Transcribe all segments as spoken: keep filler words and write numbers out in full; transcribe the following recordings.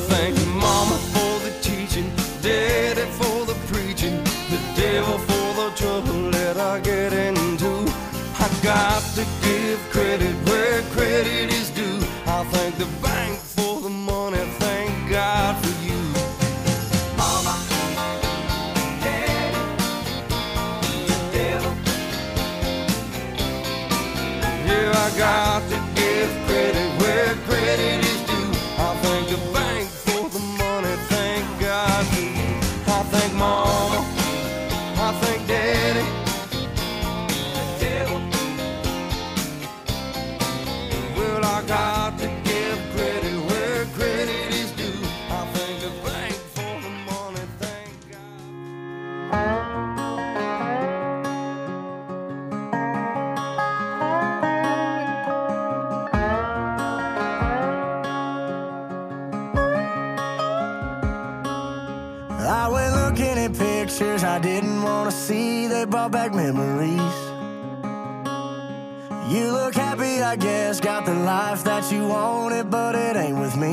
thank Mama for the teaching, Daddy for the preaching, the devil for the trouble that I get into. I got to give credit where credit is due. I thank the bank for the money, thank God for you. Mama, Daddy, the devil. Yeah, I got to give credit where credit is due. I thank the bank for the money, thank God for you. I thank Mama, I thank Daddy, the devil. Well, I got to give credit where credit is due. I thank the bank for the money, thank God. I went looking at pictures I didn't want to see. They brought back memories. You look happy, I guess, got the life that you wanted, but it ain't with me.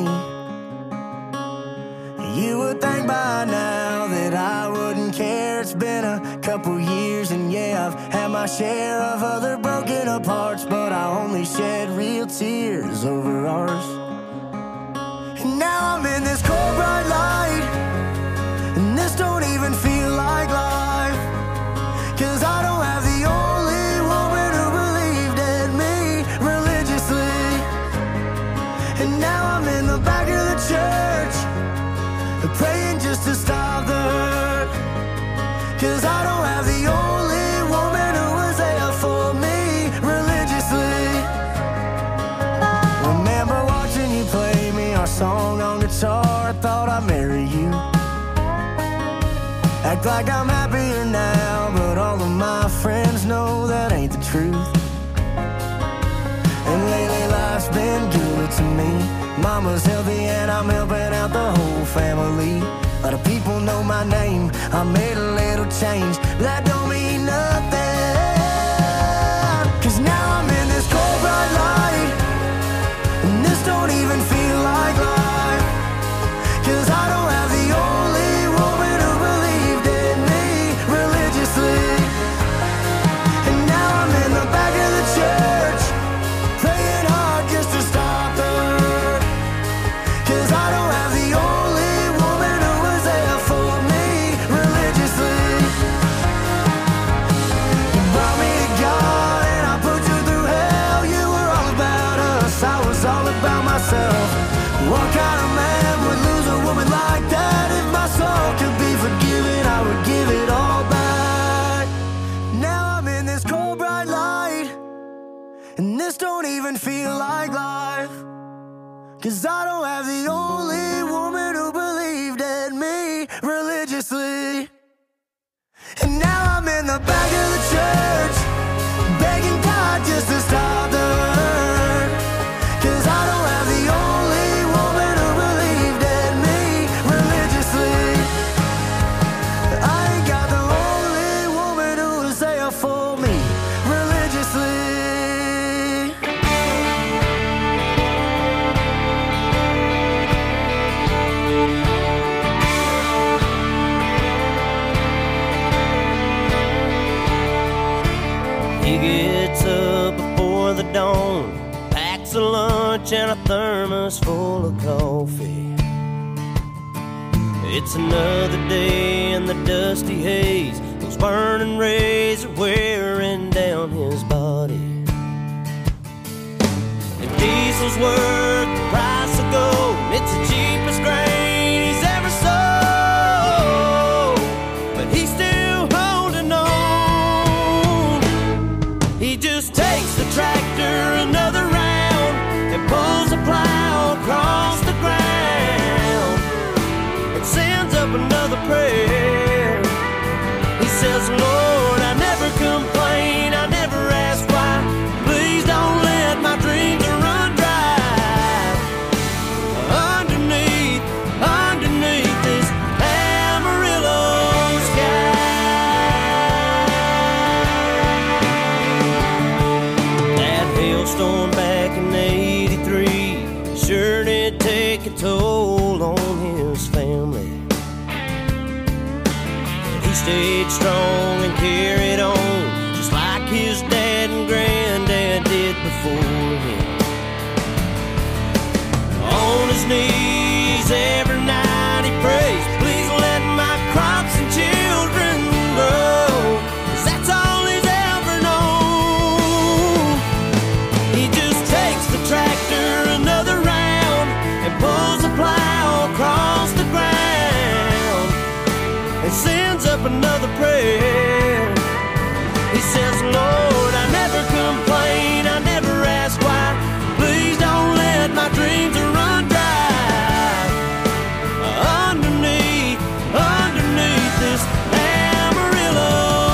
You would think by now that I wouldn't care. It's been a couple years, and yeah, I've had my share of other broken up hearts, but I only shed real tears over ours. And now I'm in this cold bright light, and this don't even feel like life, 'cause I don't have the only woman who believed in me religiously. And now I'm in the back of the church, praying just to stop the hurt, 'cause I don't have the only woman who was there for me religiously. Remember watching you play me our song on guitar, I thought I'd marry you. Act like I'm happier now, but all of my friends know that ain't the truth. And lately life's been good to me. Mama's healthy and I'm helping out the whole family. A lot of people know my name, I made a little change, but that don't mean nothing. 'Cause now I'm in this cold bright light, and this don't even feel like life, 'cause I don't have the only woman who believed in me religiously. And now I'm in the back of the church, praying hard just to stop the hurt, 'cause I don't have the only woman who was there for me religiously. You brought me to God and I put you through hell. You were all about us, I was all about myself. What kind of man would lose a woman like that? If my soul could be forgiven, I would give it all back. Now I'm in this cold bright light, and this don't even feel like life, 'cause I don't have the only woman who believed in me religiously. And now I'm in the back of the church, begging God just to stop the hurt, 'cause I don't have the only woman who believed in me religiously. I ain't got the only woman who was there for me religiously. He gets up before the dawn, packs a lunch and a thermos full of coffee. It's another day in the dusty haze, those burning rays are wearing down his body. If diesel's worth the price of gold, it's the cheapest grain he's ever sold, but he's still holding on. He just takes the tractor another round and pulls a plow across the ground and sends up another prayer. He says, Lord, I never complain, I never ask why. Please don't let my dreams run dry. stayed strong and carried on, just like his dad and granddad did before him. On his knees every night he prays, please let my crops and children grow, 'cause that's all he's ever known. He just takes the tractor another round and pulls the plow across the ground and sends up another prayer. He says, Lord, I never complain, I never ask why, please don't let my dreams run dry. Underneath, underneath this Amarillo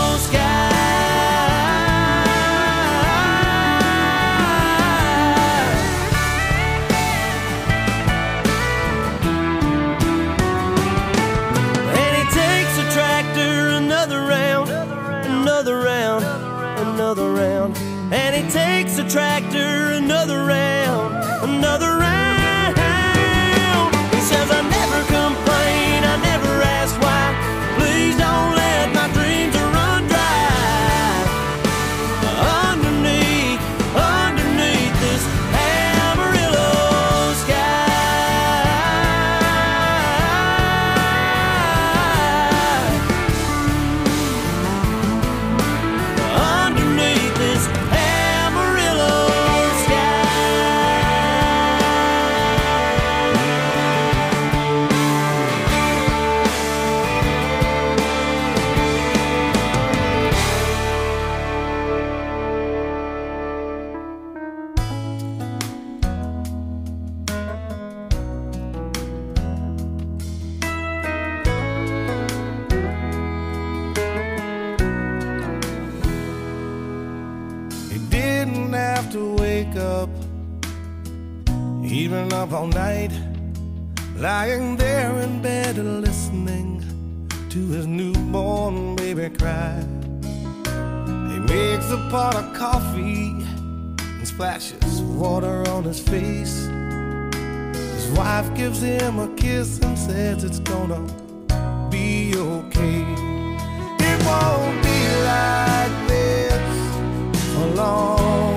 another round, and he takes a tractor another round, another round. He says, I never complain, I never ask why, please don't let my dreams run dry. Underneath, underneath this Amarillo even up all night, lying there in bed listening to his newborn baby cry. He makes a pot of coffee and splashes water on his face. His wife gives him a kiss and says it's gonna be okay. It won't be like this for long.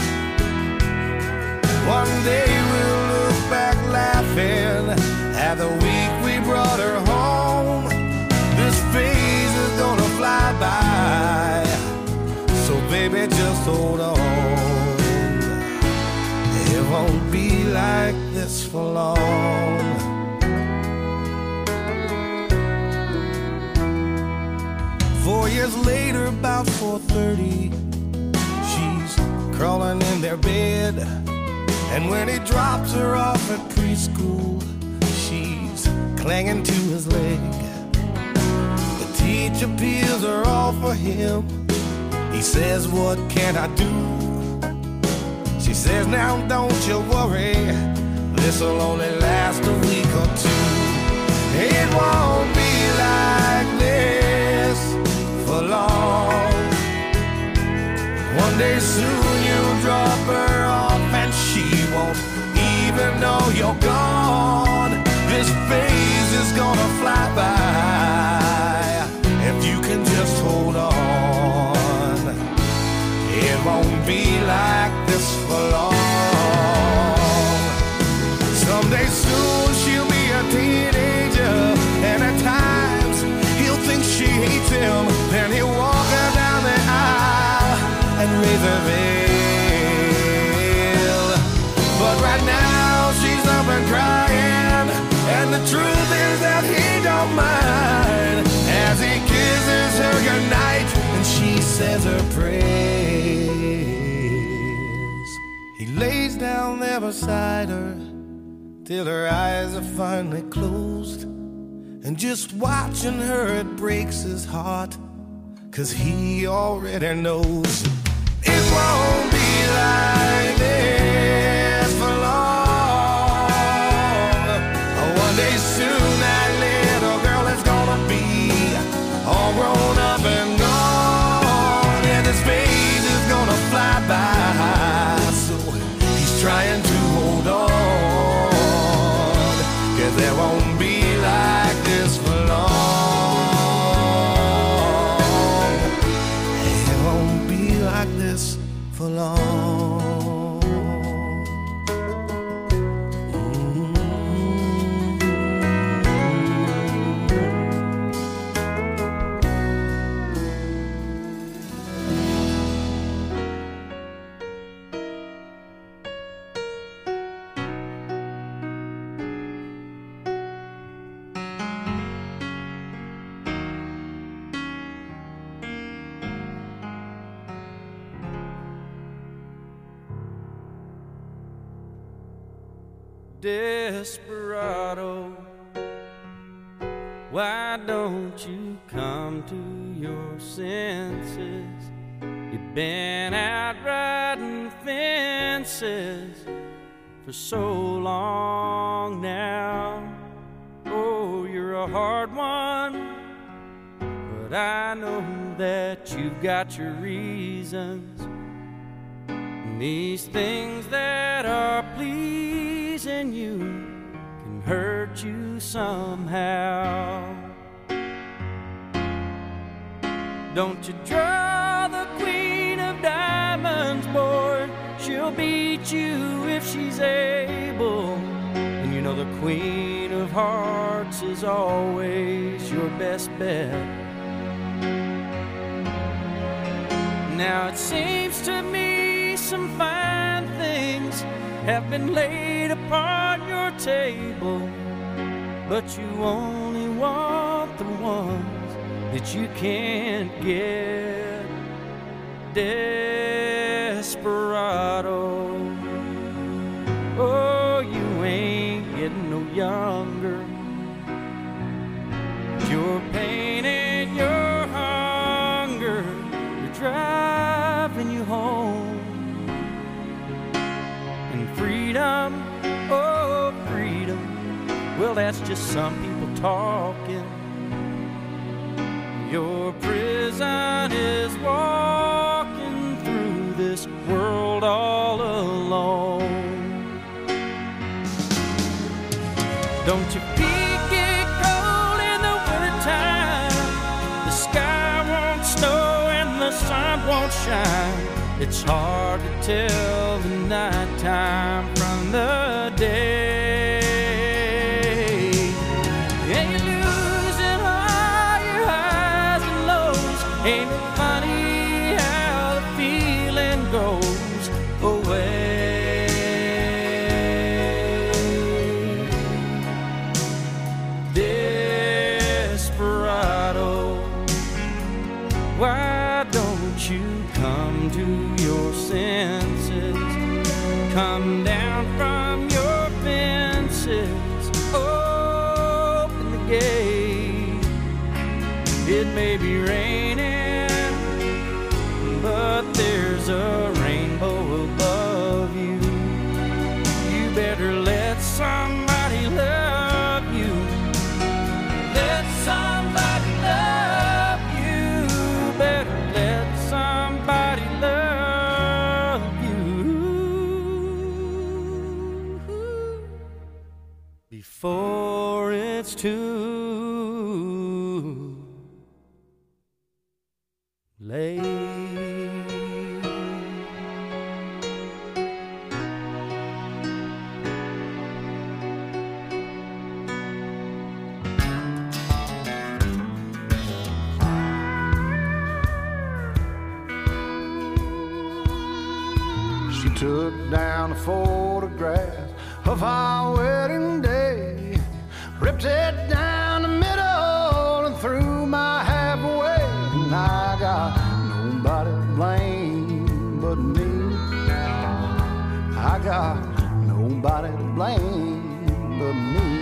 One day we'll look back laughing at the week we brought her home. This phase is gonna fly by, so baby just hold on. It won't be like this for long. Four years later, about four thirty, she's crawling in their bed. And when he drops her off at preschool, she's clinging to his leg. The teacher peels her off for him. He says, what can I do? She says, now don't you worry, this'll only last a week or two. It won't be like this for long. One day soon you'll drop her off and she won't even know you're gone. This phase is gonna fly by if you can just hold on. It won't be like this for long. Someday soon she'll be a teenager, and at times he'll think she hates him. Then he'll walk her down the aisle and raise her veil. But right now she's up and crying, and the truth is that he don't mind as he kisses her goodnight and she says her prayers. He lays down there beside her till her eyes are finally closed, and just watching her it breaks his heart, 'cause he already knows it won't be like this for long. One day soon that little girl is gonna be all grown up and gone, and his phase is gonna fly by, so he's trying to hold on, 'cause there won't be like this for long. along. Mm-hmm. Desperado, why don't you come to your senses? You've been out riding fences for so long now. Oh, you're a hard one, but I know that you've got your reasons. And these things that are pleasing you can hurt you somehow. Don't you draw the queen of diamonds, boy. She'll beat you if she's able. And you know the queen of hearts is always your best bet. Now it seems to me some fine things have been laid upon your table, but you only want the ones that you can't get. Desperado, oh, you ain't getting no younger. Your pain and your hunger, you're driving you home. And freedom, oh freedom, well that's just some people talking. Your prison is walking through this world all alone. Don't your feet get cold in the wintertime? The sky won't snow and the sun won't shine. It's hard to tell the nighttime from the day. And you're losing all your highs and lows. Ain't it funny how the feeling goes away? Desperado, why don't you come to your senses? Come down from your fences, open the gate. It may be raining, but there's a rainbow above you. You better let somebody love you. Let somebody love you. Better let somebody love you before it's too late. She took down a photograph of our wedding day, ripped it down the middle and threw my half away. And I got nobody to blame but me. I got nobody to blame but me.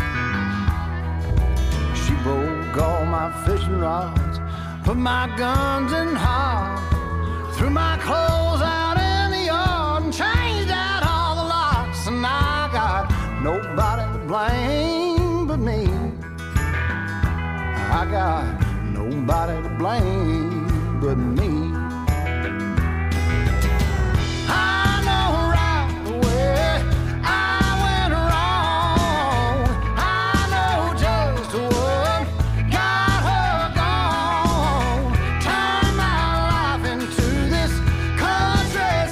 She broke all my fishing rods, put my guns in hog, threw my clothes out in the yard and changed out all the locks. And I got nobody to blame but me. I got nobody to blame but me. I know right away I went wrong. I know just what got her gone. Turned my life into this country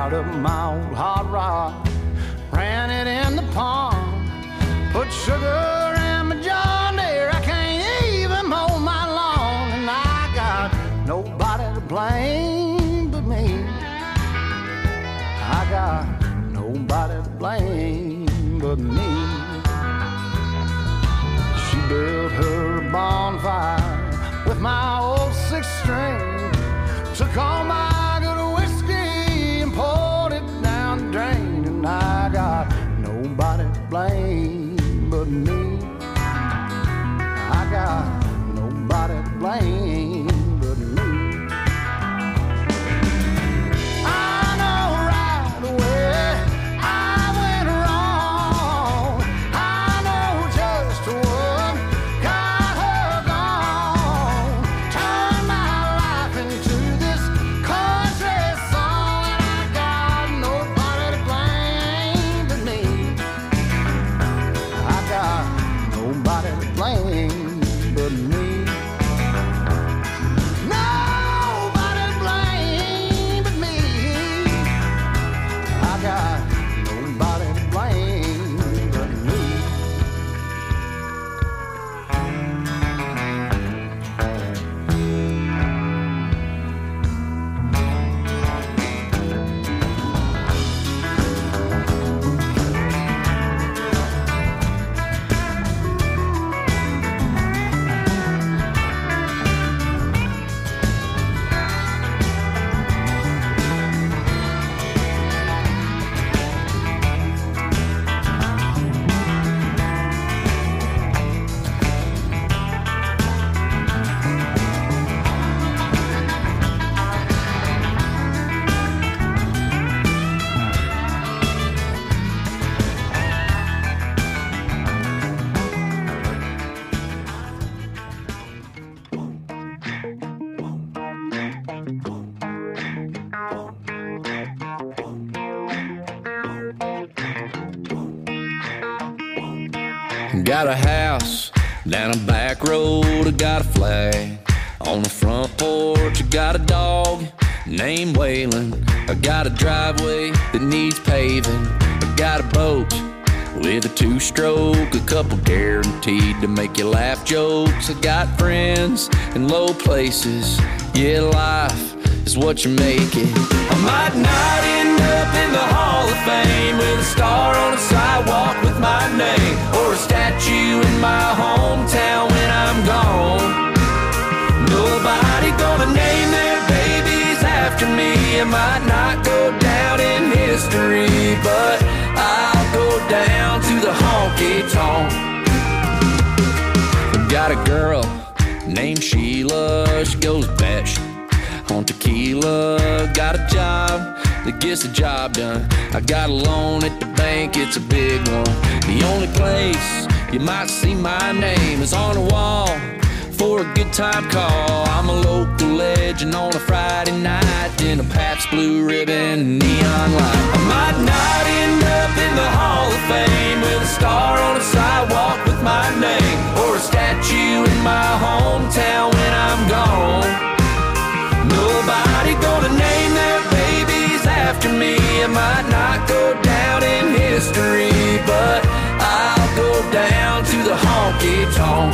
Fired up my old hot rod, ran it in the pond, put sugar in my John Deere. I can't even mow my lawn, and I got nobody to blame but me. I got nobody to blame but me. She built her bonfire with my old six string, took all my good whiskey and poured it down the drain, and I got nobody to blame but me. I got nobody to blame but me. I know right away I went wrong. I know just what got her gone. Turned my life into this country song, and I got nobody to blame but me. I got nobody to blame but me. Nobody to blame but me. I got nobody to blame but me. Got a house down a back road, I got a flag on the front porch. I got a dog named Waylon. I got a driveway that needs paving. I got a boat with a two-stroke, a couple guaranteed to make you laugh jokes. I got friends in low places. Yeah, life is what you make it. I might not end up in the Hall of Fame with a star on a sidewalk with my name, or a statue in my hometown when I'm gone. Nobody gonna name their babies after me. I might not go down in history, but I'll go down to the honky-tonk. Got a girl named Sheila, she goes best on tequila. Got a job that gets the job done. I got a loan at the bank, it's a big one. The only place you might see my name is on the wall for a good time call. I'm a local legend on a Friday night in a Pabst Blue Ribbon neon light. I might not end up in the Hall of Fame with a star on a sidewalk with my name, or a statue in my hometown when I'm gone. Nobody gonna name their babies after me. I might not go down in history, but I'll go down to the honky-tonk.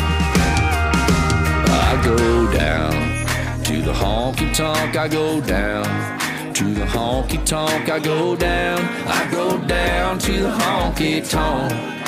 I go down to the honky-tonk. I go down to the honky-tonk. I go down. I go down to the honky-tonk.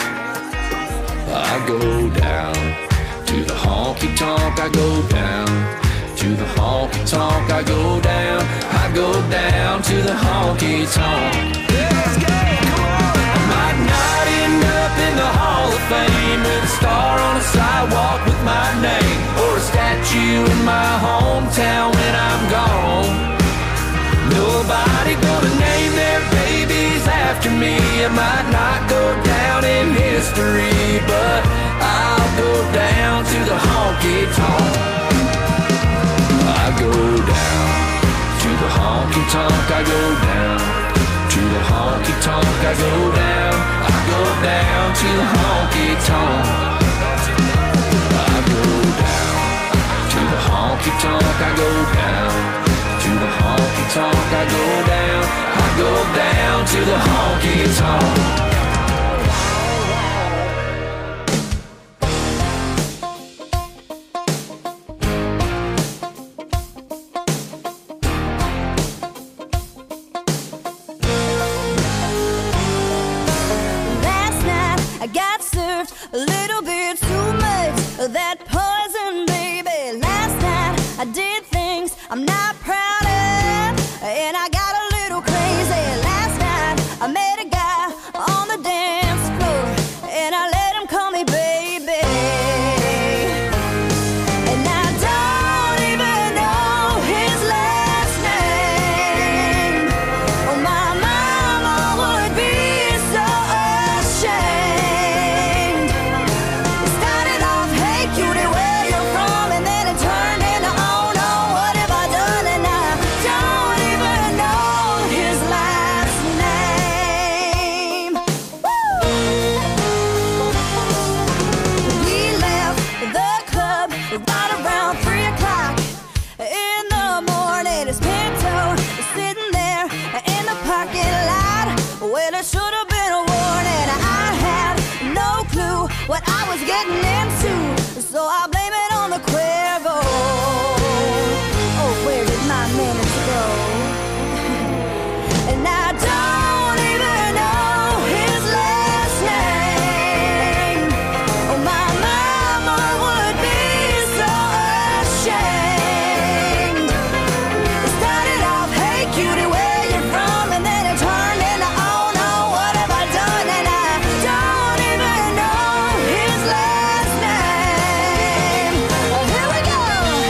I go down to the honky-tonk. I go down to the honky-tonk. I go down. I go down to the honky-tonk. Let's go, come on. I might not end up in the Hall of Fame with a star on a sidewalk with my name, or a statue in my hometown when I'm gone. Nobody gonna name their babies after me. I might not go down in history, but I'll go down to the honky-tonk. I go down to the honky-tonk. I go down to the honky-tonk. I go down. I go down to the honky-tonk. I go down to the honky-tonk. I go down to the honky-tonk. I go down. I go the honky tonk. I got served a little bit too much of that poison, baby. Last night I did things I'm not proud of, and I got a little crazy. Last night I met a guy on the dance floor, and I let him call me baby. And I don't even know his last name. Oh, my mama would be so ashamed. Right around three o'clock in the morning, his Pinto is sitting there in the parking lot. Well, it should have been a warning. I had no clue what I was getting into, so I blame it on the Cuervo. Oh, where did my minutes go? And I don't even know his last name. Oh, my mama would be ashamed. It started off, hey cutie, where you from? And then it turned into, oh no, what have I done? And I don't even know his last name. Oh, here we go.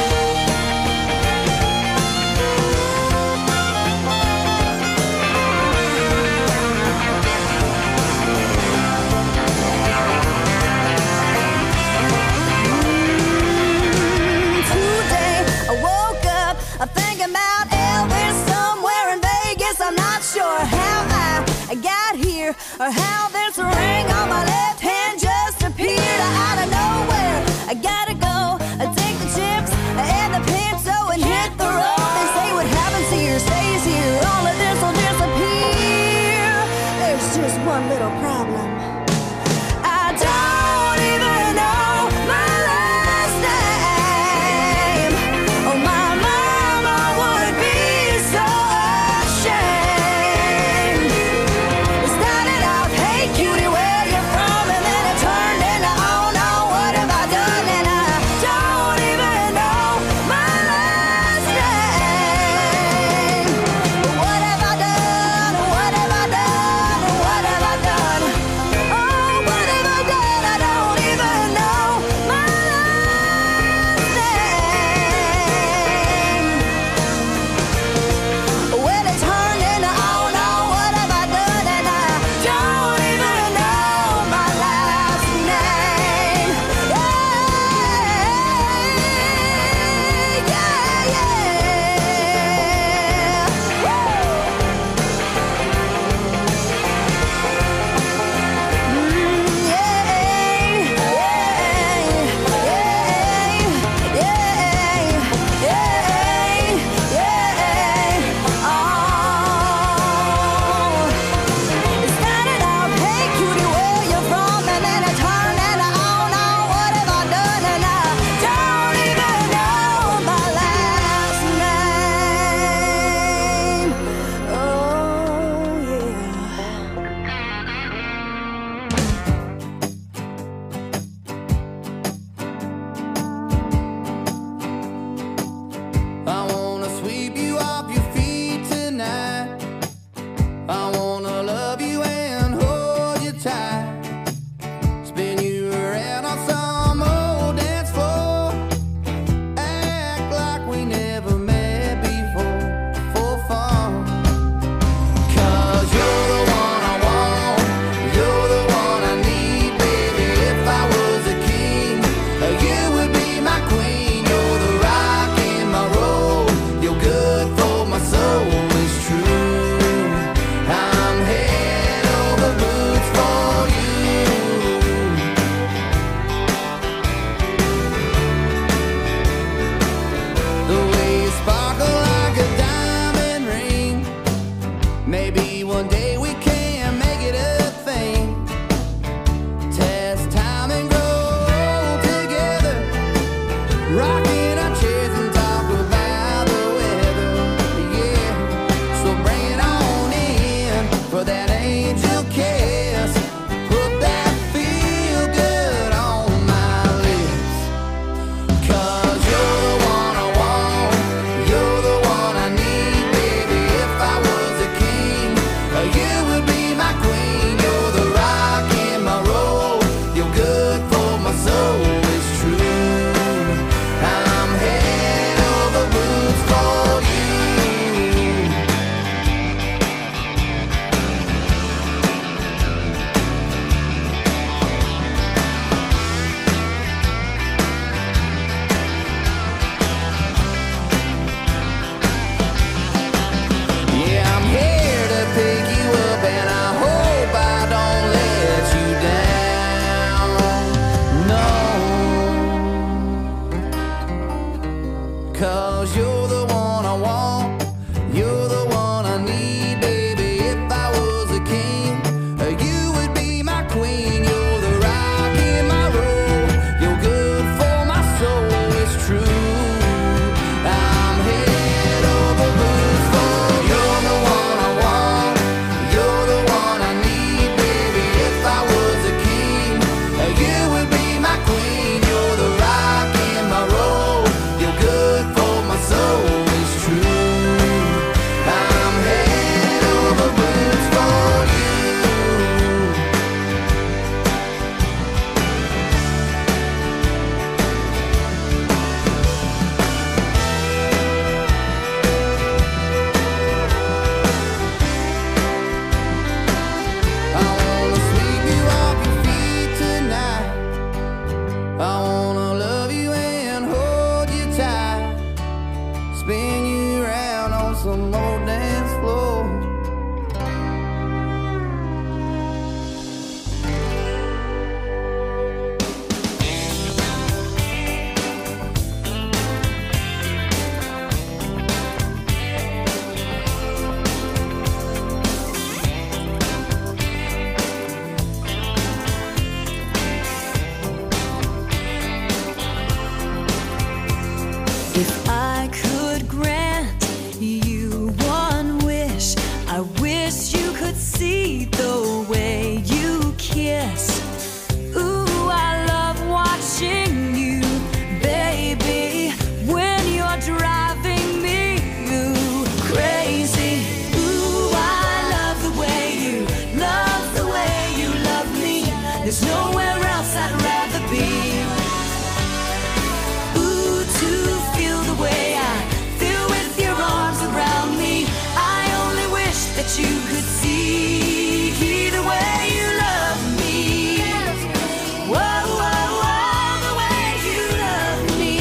Today I woke up thinking about Elvis somewhere in Vegas. I'm not sure how I got here or how this ring on my left hand just appeared out of nowhere. I gotta go take the chips and the Pinto and hit the road. They say what happens here stays here. All of this will disappear. There's just one little problem. I don't even know my last name. Oh, my mama would be so ashamed. It started off, hey maybe one day we can make it a thing. Test time and grow together, rocking our chairs and talk about the weather. Yeah, so bring it on in for that angel kiss. Put that feel good on my lips. 'Cause you're the one I want, you're the one I need, baby. If I was a king, you would be my queen. You're the rock in my road, you're good for my soul, it's true. I'm head over boots for you. Yeah, I'm here to pick you up, and I hope I don't let you down. No, 'cause you're the one I want, you're the one I need, baby. If I was a king, you would be my queen. You're the rock in my road, you're good for my soul, it's true. I'm head over boots for you. You're the one I want, you're the one I need, baby. If I was a king, you would be my queen. You're the rock in my road, you're good for my soul, it's true. I'm head over boots for you. I wanna sweep you off your feet tonight. I wanna love you and hold you tight. Spin you around on some old dance floor. If I could grant you one wish, I wish you could see the way you kiss. Ooh, I love watching you, baby, when you're driving me ooh, crazy. Ooh, I love the way you love the way you love me. There's nowhere else I'd rather be. Ooh, to feel the way I feel with your arms around me. I only wish that you could see the way you love me. Whoa, whoa, whoa, the way you love me.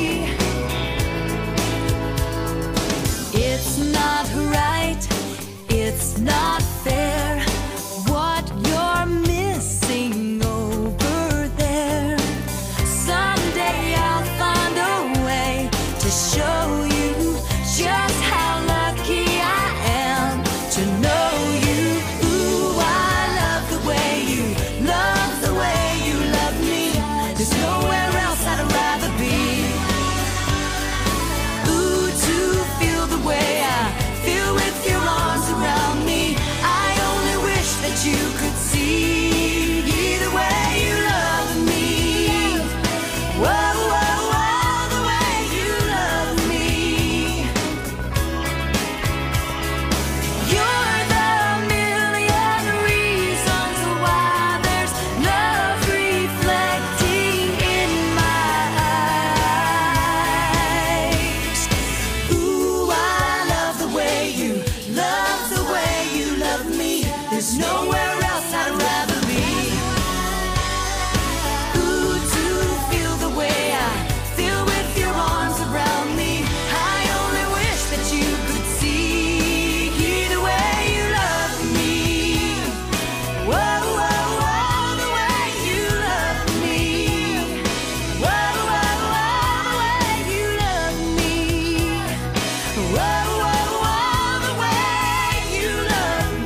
It's not right, it's not fair, what you're missing over there. Someday I'll find a way to show you just how lucky I am to know you. Ooh, I love the way you love the way you love me. There's nowhere else I'd rather be. Ooh, to feel the way I feel with your arms around me. I only wish that you could see the way you love me. Whoa, whoa, whoa, the way you love me. You're the million reasons why there's love reflecting in my eyes. Ooh, I love the way you love the way you love me. There's nowhere else I'd rather be. Ooh, to feel the way I feel with your arms around me. I only wish that you could see the way you love me. Whoa, whoa, whoa, the way you love me. Whoa, whoa, whoa, the way you love me. Whoa, whoa, whoa, the way you love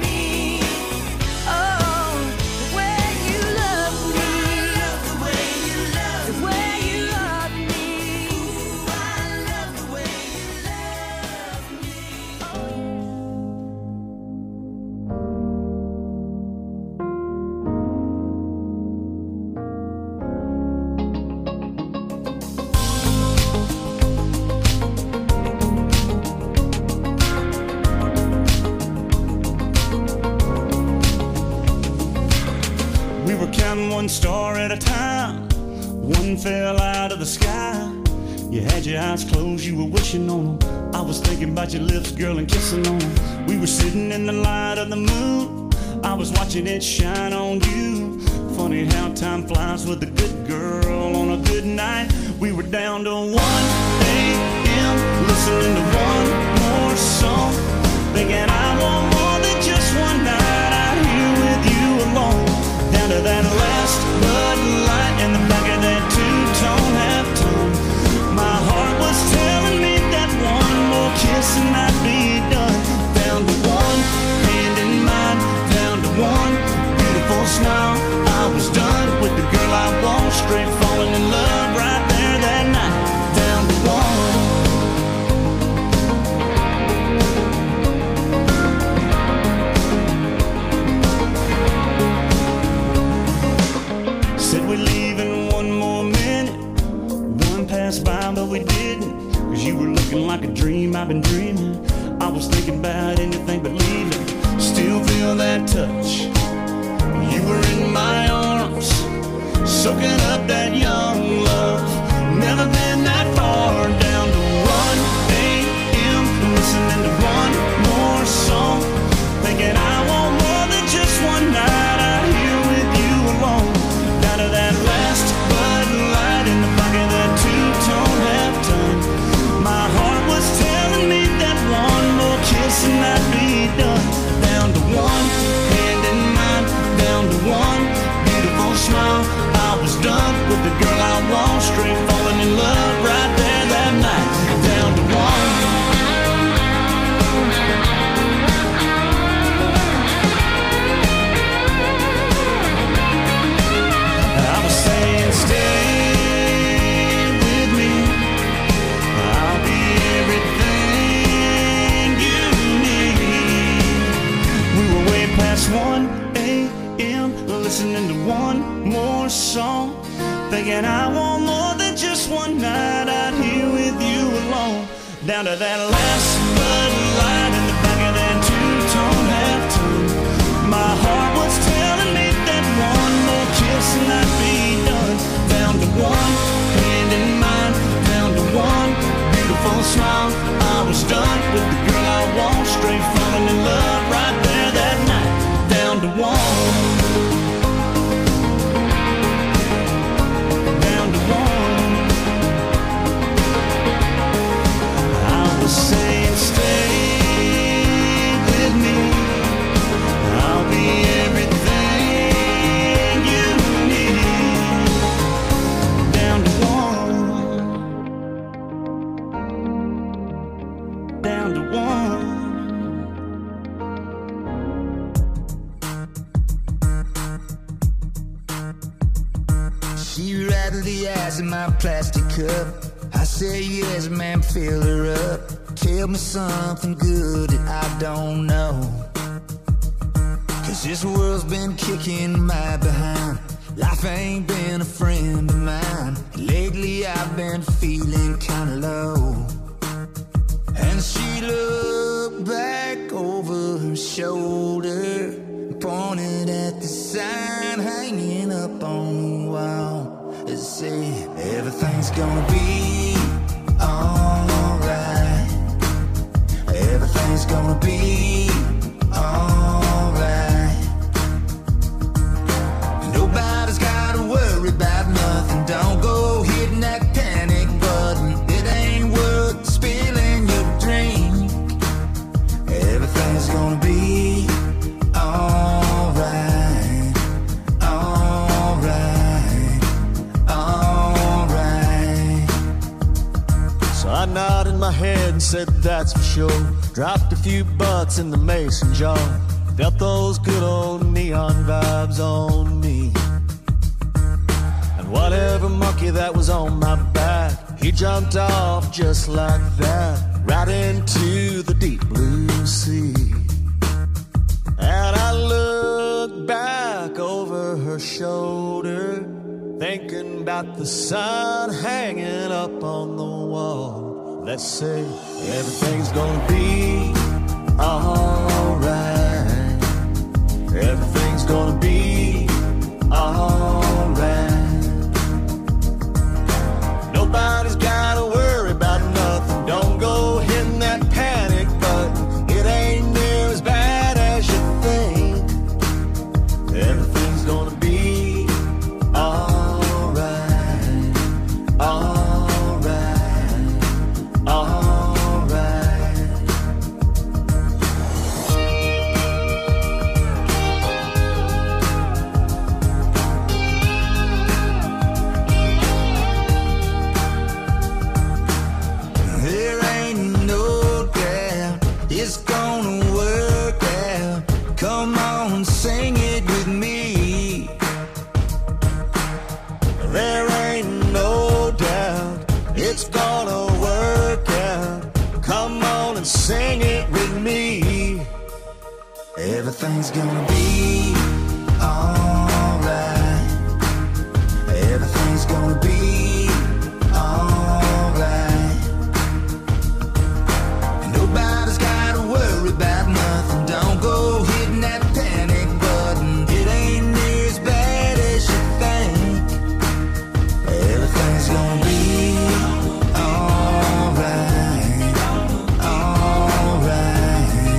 counting one star at a time. One fell out of the sky. You had your eyes closed, you were wishing on them. I was thinking about your lips, girl, and kissing on them. We were sitting in the light of the moon. I was watching it shine on you. Funny how time flies with a good girl on a good night. We were down to one a m listening to one more song, thinking I want more than just one night out here with you alone. Down to that last Bud Light in the back of that two-tone halftone. My heart was telling me that one more kiss and I'd be done. Down to one hand in mine, down to one beautiful smile. I was done with the girl I want, straight falling in love right there that night. Down to one. Said we're leaving one more minute. One passed by but we didn't, cause you were looking like a dream I've been dreaming. I was thinking about anything but leaving. Still feel that touch. You were in my arms, soaking up that young love. Never been that far. Down to one a m listening to one more song, thinking I want more than just one night out here with you alone. Down to that last Bud Light in the back of that two-tone halftone. My heart was telling me that one more kiss and I'd be done. Down to one hand in mine, down to one beautiful smile. I was done with the girl I want, straight falling in love right there that night. Down to one. I was saying stay with me, I'll be everything you need. We were way past one a m listening to one more song, thinking I want more than just one night out here with you alone. Down to that last Bud Light in the back of that two-tone halftone. My heart was telling me that one more kiss and I'd be done. Down to one hand in mine, down to one beautiful smile. I was done with the girl I want, straight falling in love right there that night. Down to one. Saying stay with me, I'll be everything you need. Down to one, down to one. She rattled the ice in my plastic cup. I say yes, ma'am, fill her up. Tell me something good that I don't know, cause this world's been kicking my behind. Life ain't been a friend of mine. Lately I've been feeling kinda low. And she looked back over her shoulder, pointed at the sign hanging up on the wall. It said, everything's gonna be alright. Everything's gonna be alright. Nobody's gotta worry about nothing. Don't go hitting that panic button. It ain't worth spilling your drink. Everything's gonna be alright. Alright. Alright. So I nodded my head and said that's for sure. Dropped a few bucks in the mason jar. Felt those good old neon vibes on me. And whatever monkey that was on my back, he jumped off just like that, right into the deep blue sea. And I looked back over her shoulder, thinking about the sun hanging up on the wall. Let's say everything's gonna be alright. Everything's gonna be alright. Come on, sing it with me. There ain't no doubt it's gonna work out. Come on and sing it with me. Everything's gonna be alright. Everything's gonna be alright. Nobody's gotta worry about nothing. Don't go hitting that panic button. It ain't near as bad as you think. Everything's gonna be alright. Alright.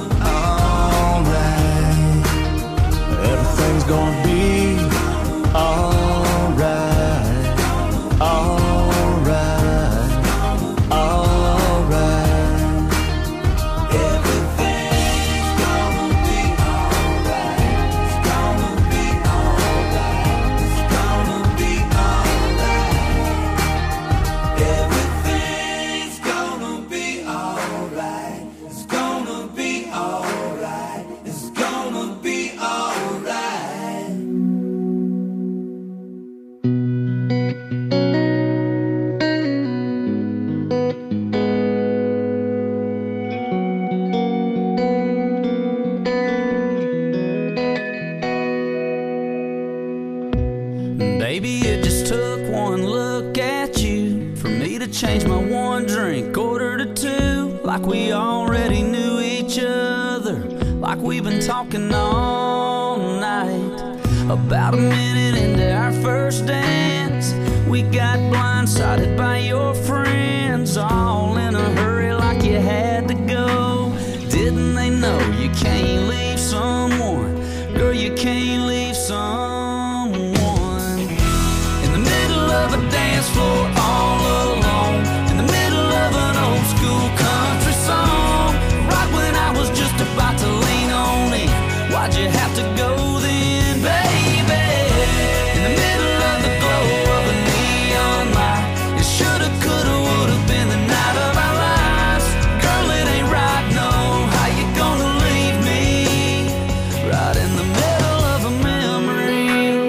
Alright. Everything's gonna be alright. Alright. Alright. Everything's gonna be alright. It's gonna be alright. It's gonna be alright. Everything's gonna be alright. It's gonna be alright. It's gonna be alright. Baby, it just took one look at you for me to change my one drink order to two. Like we already knew each other, like we've been talking all night. About a minute into our first dance, we got blindsided by your friends, all in a hurry like you had to go. Didn't they know you can't leave someone? Girl, you can't leave someone in the middle of a dance floor all alone, in the middle of an old school country song. Right when I was just about to lean on in, why'd you have to go then, baby? In the middle of the glow of a neon light, it shoulda, coulda, woulda been the night of our lives. Girl, it ain't right, no. How you gonna leave me right in the middle of a memory?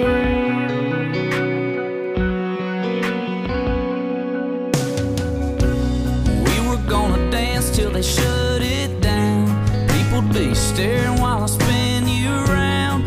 We were gonna dance till they shut it down. People'd be staring while I spin you around.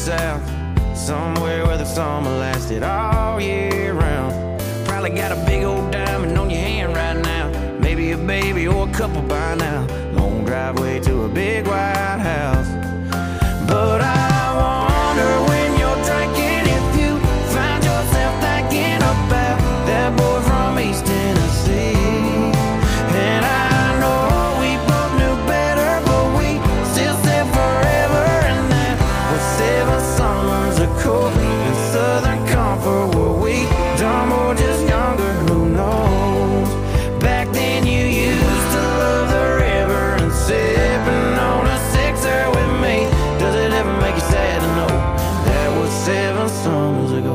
south, somewhere where the summer lasted all year round. Probably got a big old diamond on your hand right now, maybe a baby or a couple by now. Long driveway to a big white house. But I wonder when you're drinking if you find yourself thinking about that boy from East Tennessee. And I know we both knew better, but we still said forever. And that was seven summers ago in Southern Comfort. Were we dumb or just younger? Who knows? Back then you used to love the river and sipping on a sixer with me. Does it ever make you sad to know that was seven summers ago?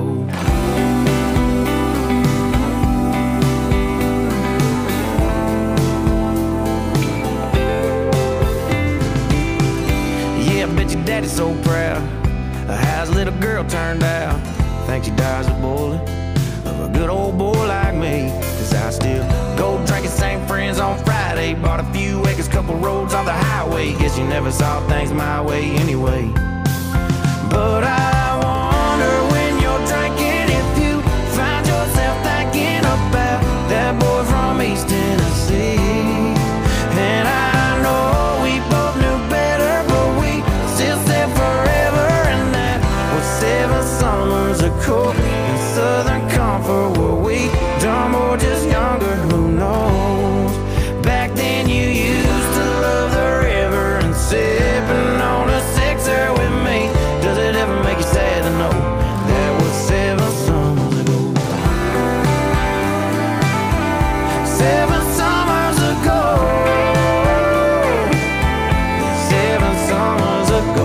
Yeah, I bet your daddy's so proud of how his little girl turned out. Think she dies a bullet of a good old boy like me. Cause I still go drinking, same friends on Friday. Bought a few acres, couple roads on the highway. Guess you never saw things my way anyway. But I wonder when you're drinking if you find yourself thinking about that boy from East Tennessee. And I know we both knew better, but we still said forever. And that was seven summers ago in Southern Comfort. Were we dumb or just younger? Who knows? Back then you used to love the river and sipping on a sixer with me. Does it ever make you sad to know that was seven summers ago? Seven summers ago. Seven summers ago.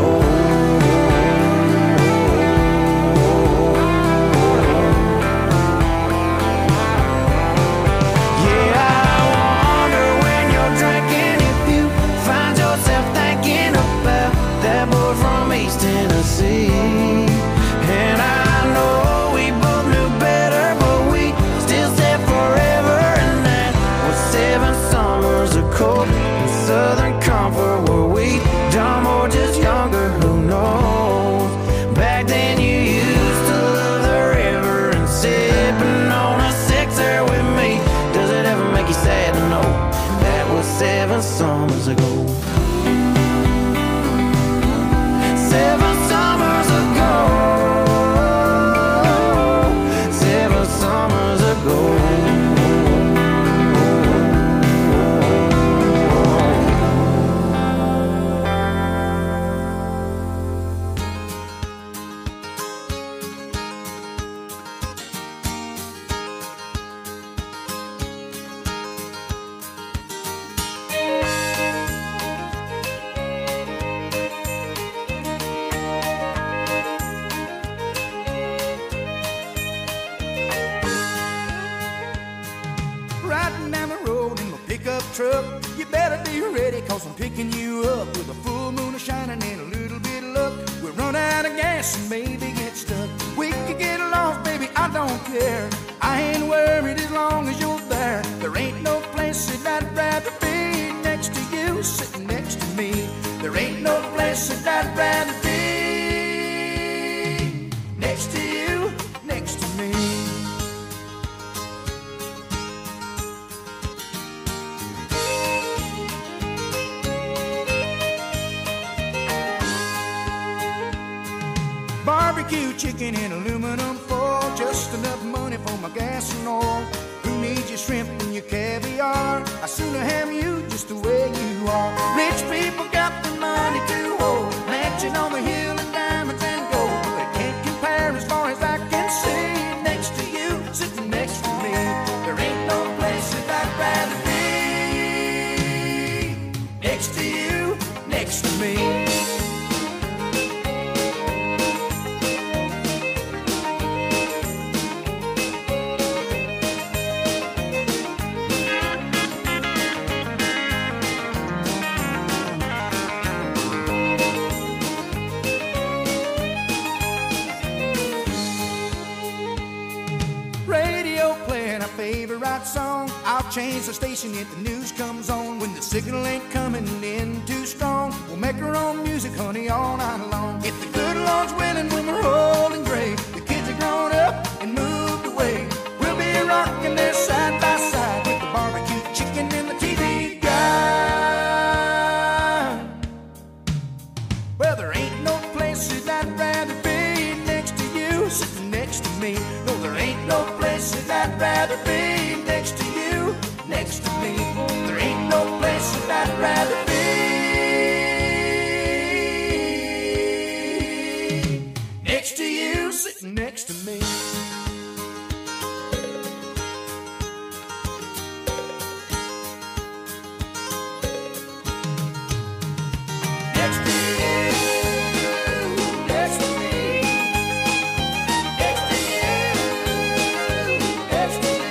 Yeah, I wonder when you're drinking if you find yourself thinking about that boy from East Tennessee. And I know we both knew better, but we still said forever. And that was seven summers ago in Southern Comfort. Were we dumb or just younger? Who knows? Back then you used to love the river and sipping on a sixer with me. Does it ever make you sad to know that was seven summers ago? Seven summers ago. Seven summers ago. Riding down the road in my pickup truck. You better be ready, cause I'm picking you up with a full moon shining and a little bit of luck. We'll run out of gas and maybe get stuck. We could get lost, baby, I don't care. I ain't worried as long as you're there. There ain't no place that I'd rather be next to you, sitting next to me. There ain't no place that I'd rather be next to you, next to me. Barbecue chicken in aluminum foil, just enough money for my gas and oil. Who needs your shrimp and your caviar? I'd sooner have you just the way you are. Rich people got the money to hold, mansion on the hill and diamonds and gold, but it can't compare as far as I can see. Next to you, sitting next to me, there ain't no place that I'd rather be. Next to you, next to me. Song. I'll change the station if the news comes on. When the signal ain't coming in too strong, we'll We'll make our own music, honey, all night long. If the good Lord's willing, when we're old and gray, the kids are grown up and moved away, we'll be rocking there side by side with the barbecue chicken and the T V guide. Well, there ain't no place that I'd rather be next to you, sitting next to me. No, there ain't no place that I'd rather be next to you, next to me. There ain't no place that I'd rather be next to you, sitting next to me. Next to you, next to me. Next to you, next to me.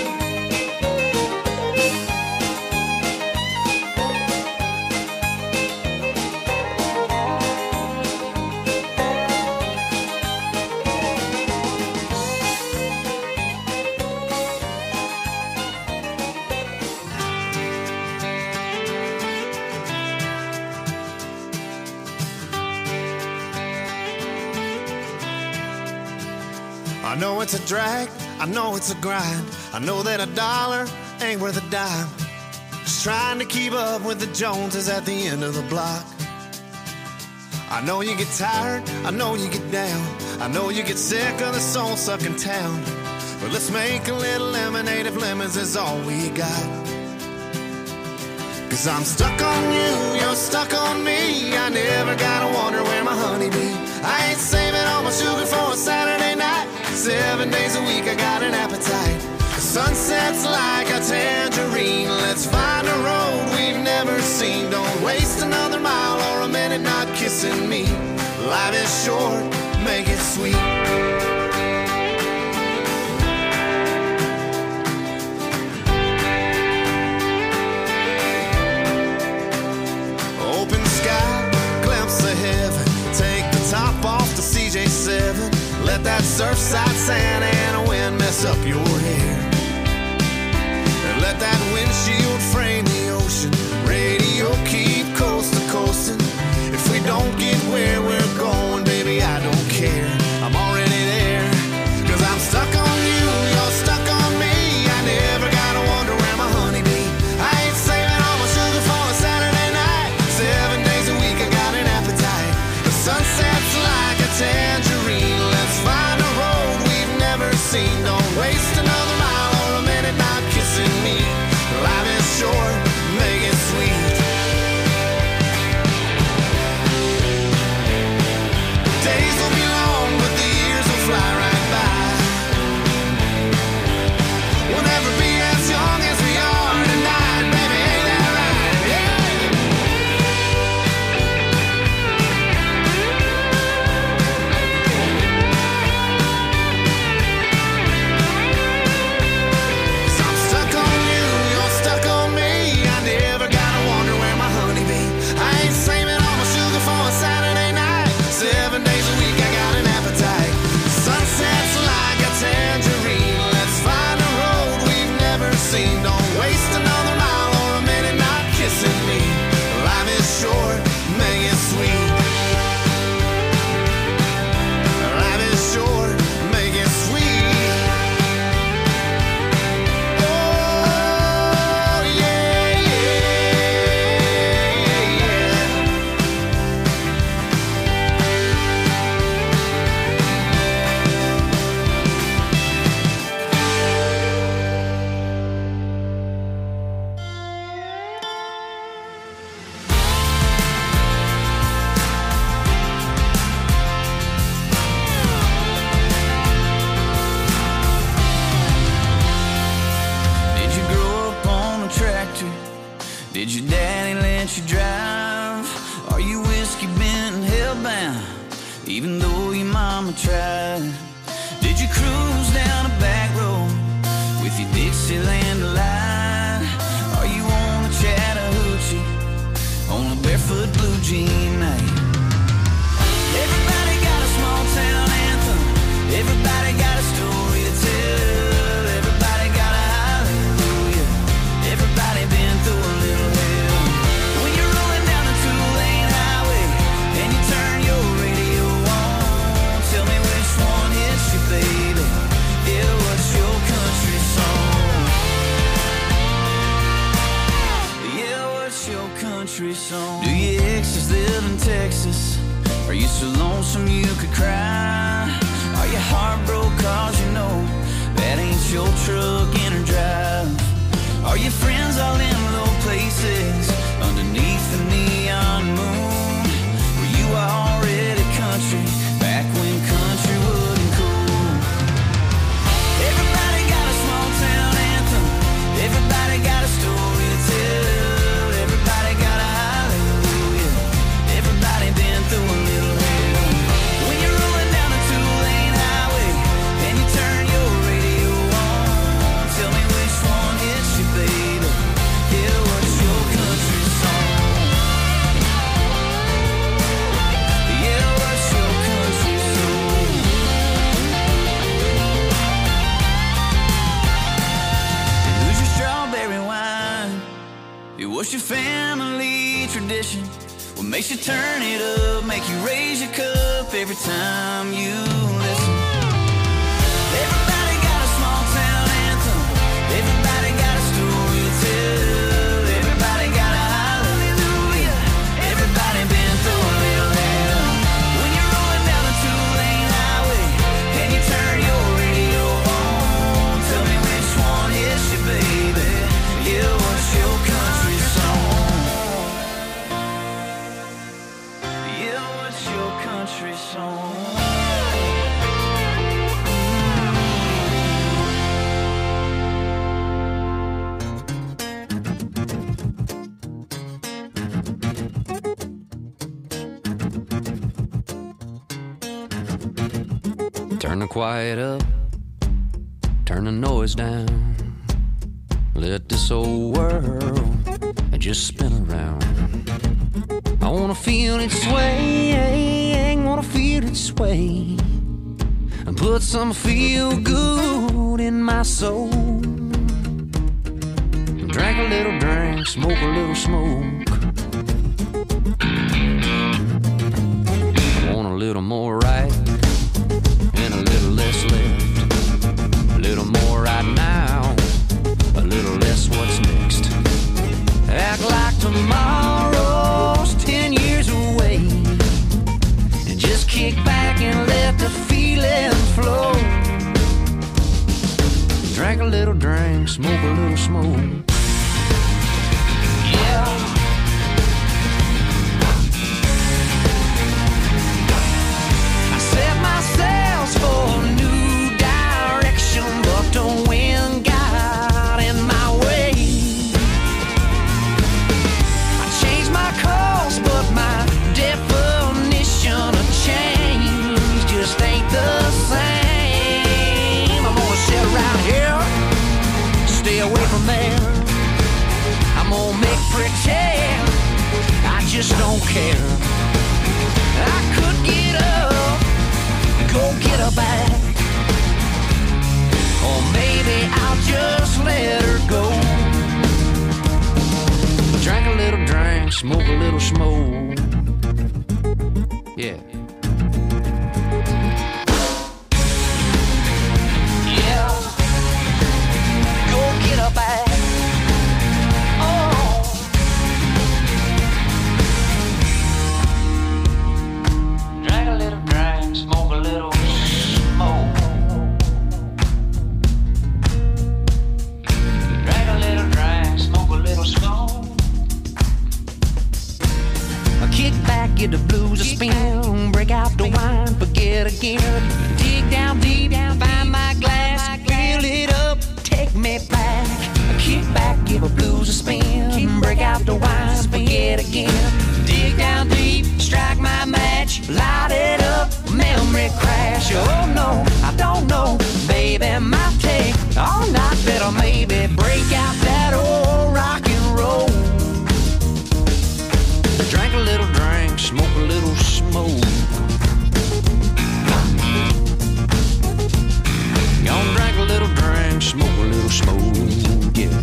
I know it's a drag, I know it's a grind. I know that a dollar ain't worth a dime. Just trying to keep up with the Joneses at the end of the block. I know you get tired, I know you get down. I know you get sick of the soul-sucking town. But let's make a little lemonade if lemons is all we got. Cause I'm stuck on you, you're stuck on me. I never gotta wonder where my honey be. I ain't saving all my sugar for a Saturday night. Seven days a week I got an appetite. The sunset's like a tangerine. Let's find a road we've never seen. Don't waste another mile or a minute not kissing me. Life is short, make it sweet. Open sky, glimpse of heaven. Take the top off the C J seven. Let that surfside Santa Ana wind mess up your hair. And let that windshield frame the ocean. Radio keep coast to coasting. If we don't get where we're going, baby, I don't care. I'm already there. Cause I'm stuck on you, you're stuck on me. I never gotta wonder where my honey be. I ain't saving all my sugar for a Saturday night. Seven days a week I got an appetite. The sunset's like a tangerine. Let's find a road we've never seen. Don't waste another mile or a minute not kissing me. Life is short, make it sweet. Days will be long, but the years will fly right by. We'll never be as young as we are tonight, baby, ain't that right? Yeah. So I'm stuck on you, you're stuck on me. I never gotta wonder where my honey be. I ain't saving all my sugar for a Saturday night. Seven days a week I got an appetite. Sunset's like a tangerine. Let's find a road we've never seen. Don't waste another mile or a minute not kissing me. Life is short, make it sweet. Life is short, make it sweet. Oh, yeah, yeah, yeah. Did you grow up on a tractor? Did your daddy let you drive? Are you whiskey bent and hellbound, even though your mama tried? Did you cruise down a back road with your Dixieland delight? Are you on a Chattahoochee on a barefoot blue jean night? Everybody got a small town anthem. Everybody got a story to tell. Everybody got a hallelujah. Everybody been through a little hell. When you're rolling down the two-lane country song. Do your exes live in Texas? Are you so lonesome you could cry? Are you heartbroken cause you know that ain't your truck in or drive? Are your friends all in low places underneath the neon moon? Were you already country back when country wasn't cool? Everybody got a small town anthem. Everybody got a story to tell. Everybody got a hallelujah. Everybody been through a little hell. When you're rolling down a two-lane highway and you turn your radio on, tell me which one hits you, baby. Yeah, what's your country song? Yeah, what's your country song? Who's your strawberry wine? What's your family tradition? What makes you turn it up, make you raise your cup every time you listen? Everybody got a small town anthem. Everybody got a story to tell. Everybody got a hallelujah. Everybody been through a little hell. When you're rolling down a two-lane highway and you turn your radio on, tell me which one hits you, baby. Yeah, what's your country song? Yeah, what's your country song? Turn the quiet up, turn the noise down. Let this old world just spin around. I wanna feel it sway, wanna feel it sway, and put some feel good in my soul. Drink a little drink, smoke a little smoke. I want a little more right and a little less left. A little more right now, a little less what's next. Act like tomorrow's ten years away, and just kick back and let the feeling flow. Drink a little drink, smoke a little smoke. Yeah. I set my sails for a new direction, but the wind got in my way. I changed my course, but my definition of change just ain't the same. I'm gonna sit around here, stay away from there. I'm gonna make pretend I just don't care. I could get up, go get her back, or maybe I'll just let her go. Drink a little drink, smoke a little smoke. Yeah. Yeah. Go get her back. Oh. Drink a little drink, smoke a little smoke. Drink a little drink, smoke a little smoke. I kick back, get the blues a spin, break out the wine, forget again. Dig down deep, find my glass, fill it up, take me back. I kick back, give a blues a spin, break out the wine, forget again. Dig down deep, strike my match, light it up, memory crash. Oh no, I don't know, baby, might take all night, better maybe break out that old rock and roll. Drink a little drink, smoke a little smoke. Gonna drink a little drink, smoke a little smoke, yeah.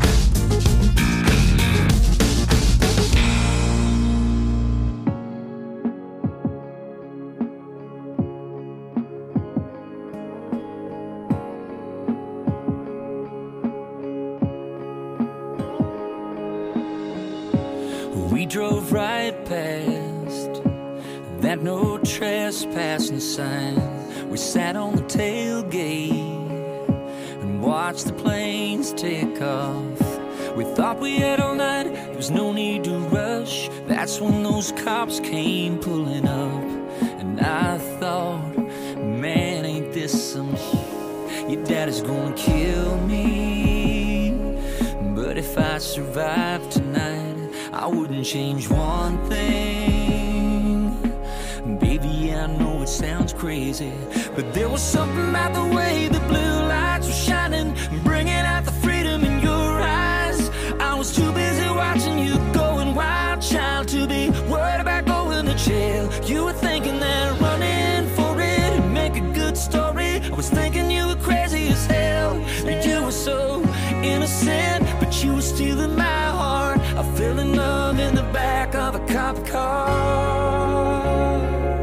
We drove drove right past that no trespassing sign. We sat on the tailgate and watched the planes take off. We thought we had all night, there was no need to rush. That's when those cops came pulling up. And I thought, man, ain't this some shit? Your daddy's gonna kill me. But if I survive tonight, I wouldn't change one thing. Baby, I know it sounds crazy, but there was something about the way the blue lights were shining, bringing out the freedom in your eyes. I was too busy watching you going wild, child, to be worried about going to jail. You were thinking that running for it would make a good story. I was thinking you were crazy as hell. You were so innocent, but you were stealing my heart. I fell in love in the back of a cop car.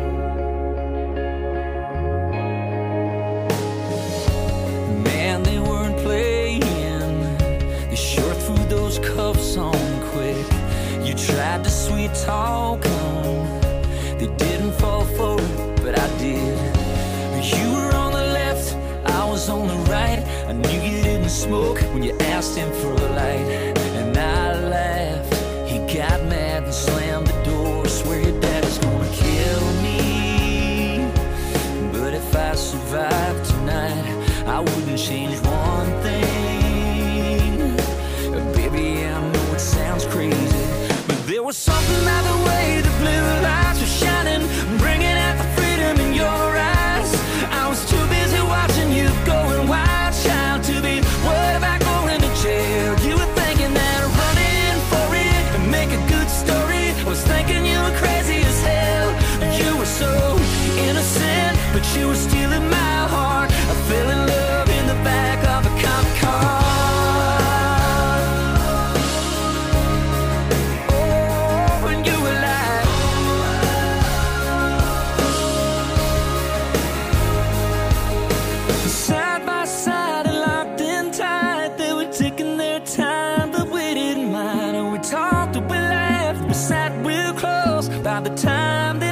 Man, they weren't playing. They sure threw those cuffs on quick. You tried to sweet talk them. They didn't fall for it, but I did. You were on the left, I was on the right. I knew you didn't smoke when you asked him for a light. And I laughed. He got mad and slammed the door. Swear your daddy's gonna kill me. But if I survive tonight, I wouldn't change one thing. Baby, I know it sounds crazy, but there was something about the way the blue lights were shining, bringing out the freedom in your eyes. I was too busy watching you going wild, child, to be worried about going to jail. You were thinking that running for it would make a good story. I was thinking you were crazy as hell. You were so innocent, but you were stealing my heart. I fell in love in the back of a cop car. Oh, and you were like, side by side and locked in tight. They were taking their time, but we didn't mind. And we talked and we laughed, we sat real close. By the time